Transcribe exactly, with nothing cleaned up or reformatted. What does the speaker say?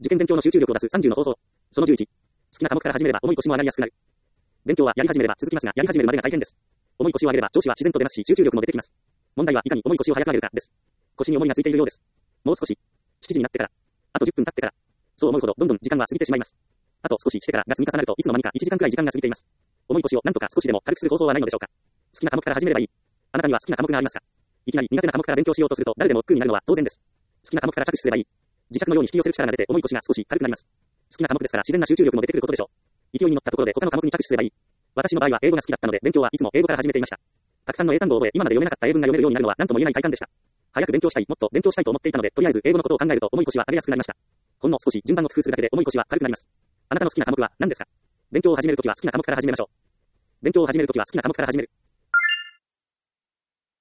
受験勉強の集中力を出すさんじゅうの方法。そのじゅういち。好きな科目から始めれば重い腰も上がりやすくなる。勉強はやり始めれば続きますが、やり始めるまでが大変です。重い腰を上げれば調子は自然と出ますし、集中力も出てきます。問題はいかに重い腰を早く上げるかです。腰に重りがついているようです。もう少し。しちじになってから。あとじゅっぷん経ってから。そう思うほどどんどん時間は過ぎてしまいます。あと少ししてからが積み重なるといつの間にかいちじかんくらい時間が過ぎています。重い腰をなんとか少しでも軽くする方法はないのでしょうか。好きな科目から始めればいい。あなたには好きな科目がありますか。いきなり苦手な科目から勉強しようとすると誰でも億劫になるのは当然です。好きな科目から着手すればいい。磁石のように引き寄せる力が出て重い腰が少し軽くなります。好きな科目ですから自然な集中力も出てくることでしょう。勢いに乗ったところで他の科目に着手すればいい。私の場合は英語が好きだったので勉強はいつも英語から始めていました。たくさんの英単語を覚え、今まで読めなかった英文が読めるようになるのは何とも言えない快感でした。早く勉強したい、もっと勉強したいと思っていたので、とりあえず英語のことを考えると重い腰は上げやすくなりました。ほんの少し順番を工夫するだけで重い腰は軽くなります。あなたの好きな科目は何ですか。勉強を始めるときは好きな科目から始めましょう。勉強を始めるときは好きな科目から始める。